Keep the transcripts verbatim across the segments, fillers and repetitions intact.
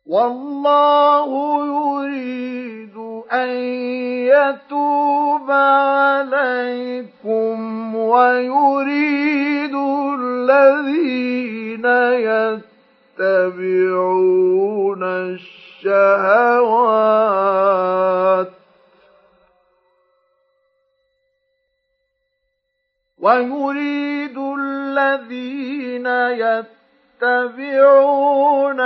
والله يريد أن يتوب عليكم ويريد الذين يتبعون الشهوات ويريد الذين يتبعون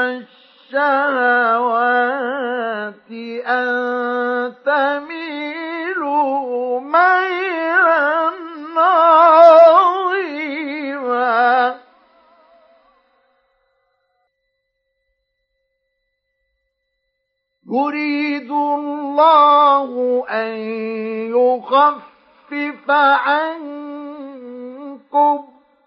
الشهوات أن تميلوا ميلا عظيما يريد الله أن يخفف عنكم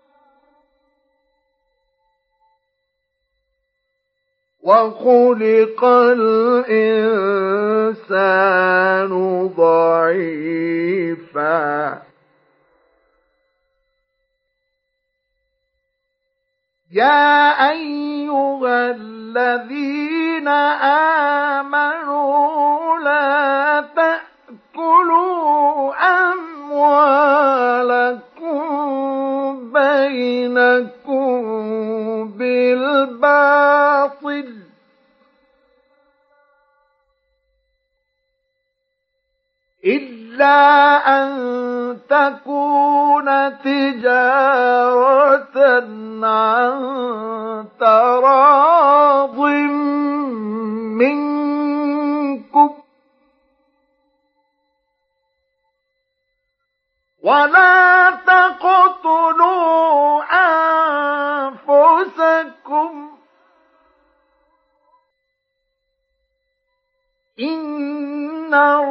وخلق الإنسان ضعيفا يا أيها الذين آمنوا لا تأكلوا أموالكم بينكم بالباطل إلا أن تكون تجارة عن تراض منكم ولا تقتلوا أنفسكم إن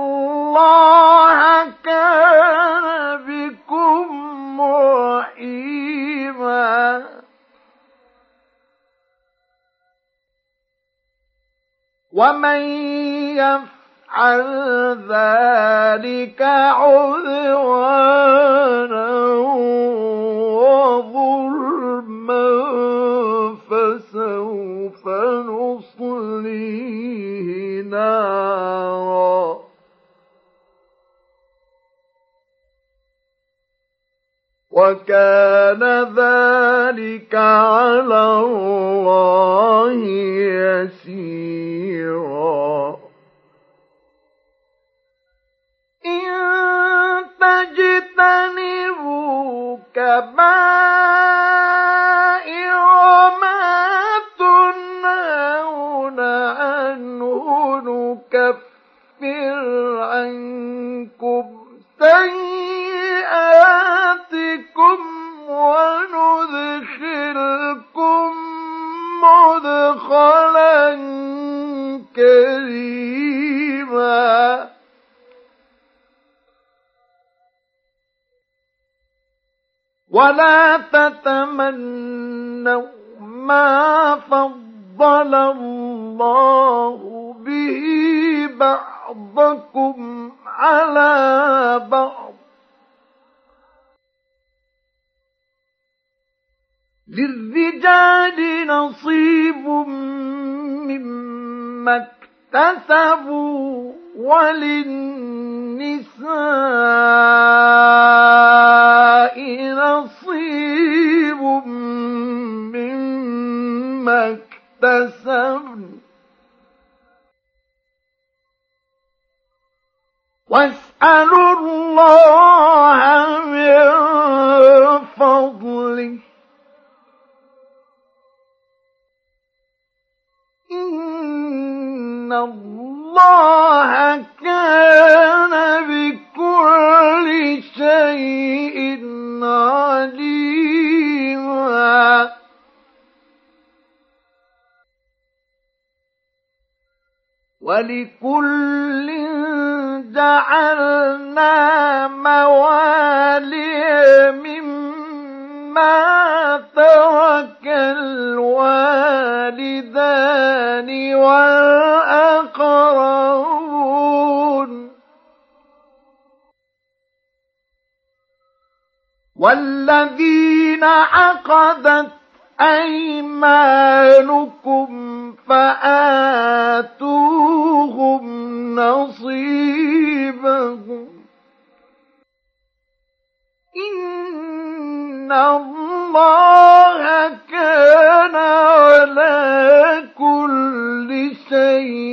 الله كان بكم رحيما ومن يفعل ذلك عدوانا وظلما فسوف نصليه نارا وكان ذلك على الله يسيرا إن تجتنبوا كبائر ما تنهون عنه نكفر عنكم سيئاتكم وندخلكم مدخلا كريما ولا تتمنوا ما فضل الله به بعضكم على بعض للرجال نصيب مما اكتسبوا وللنساء نصيب مما اكتسبن واسألوا الله من فضله إن الله كان بكل شيء عليما ولكل جعلنا موالي مما ترك الوالدان والأقربون والذين عقدت أيمانكم فآمنوا الله كان على كل شيء